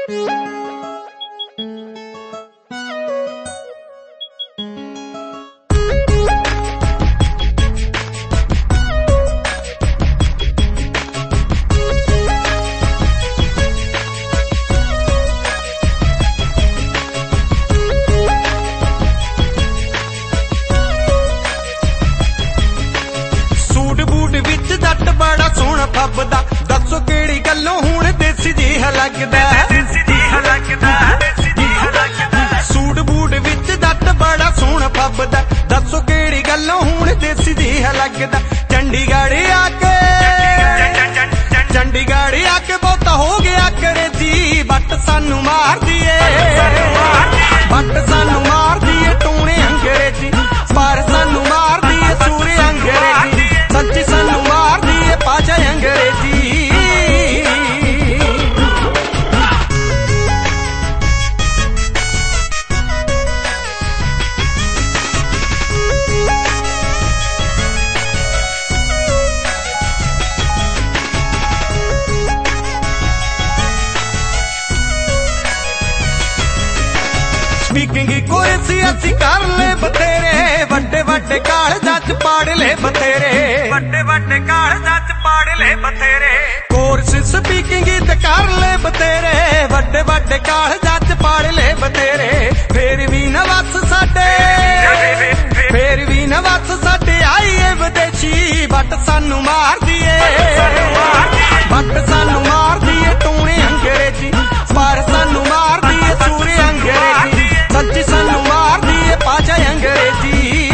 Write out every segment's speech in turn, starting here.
फबदा दसो केड़ी गल्लों हुण देसी जिहा लगदा सूट बूट विच जट बड़ा सोहना फबदा दसो केड़ी गल्लों हुण देसी जिहा लगदा चंडीगढ़ आके बहुता हो गया अंग्रेजी बट सानू मार दिए टूने अंग्रेजी पर सानू मार दिए सूरे अंग्रेजी सच्ची सानू मार दिए पाजा अंग्रेजी स्पीकिंग कोई सी असी कर ले बतेरे वड्डे वड्डे कालजां च पाड़ ले बतेरे कोर्स स्पीकिंग ते कर ले बतेरे वड्डे वड्डे कालजां च पाड़ ले बतेरे फिर भी न वस साडे आई है विदेशी बट सानू मार दिए टूने अंग्रेजी पर सानू मार दिए सूरे अंग्रेजी सच्ची सानू मार दिए पाजा अंग्रेजी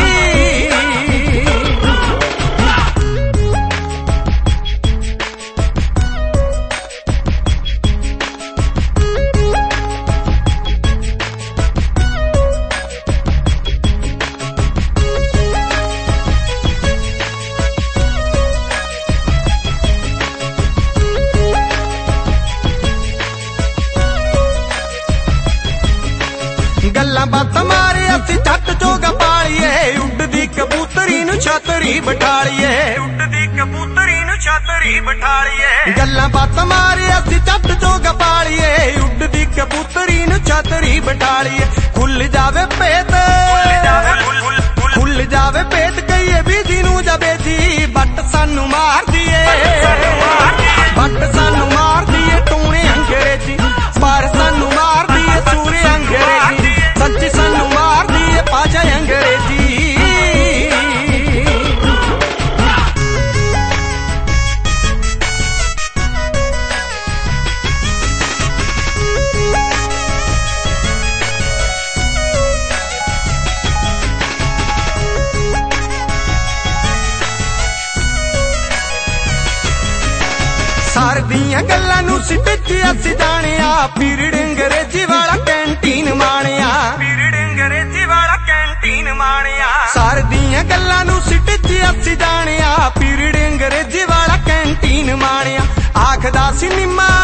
गल्लां बातां मारे असी झट चोगा पालिए उड्डदी कबूतरी नूं छातरी बिठालिए गल्लां बातां मारे असी झट चोगा पालिए उड्डदी कबूतरी नूं छातरी बिठालिए खुल जावे पेट कहिए बीजी नूं जावे जी बट सानू मार दिए टूने अंग्रेजी पर सानू मार दिए सूरे अंग्रेजी सच्ची सानू मार दिए पाजा अंग्रेजी सार दियां गल्लां नूं सिद्ध असी जाणिया पीरियड अंग्रेजी वाला कैंटीन माणिया सार दियां गल्लां नूं सिद्ध असी जाणिया पीरियड अंग्रेजी वाला कैंटीन माणिया आखदा सी निम्मा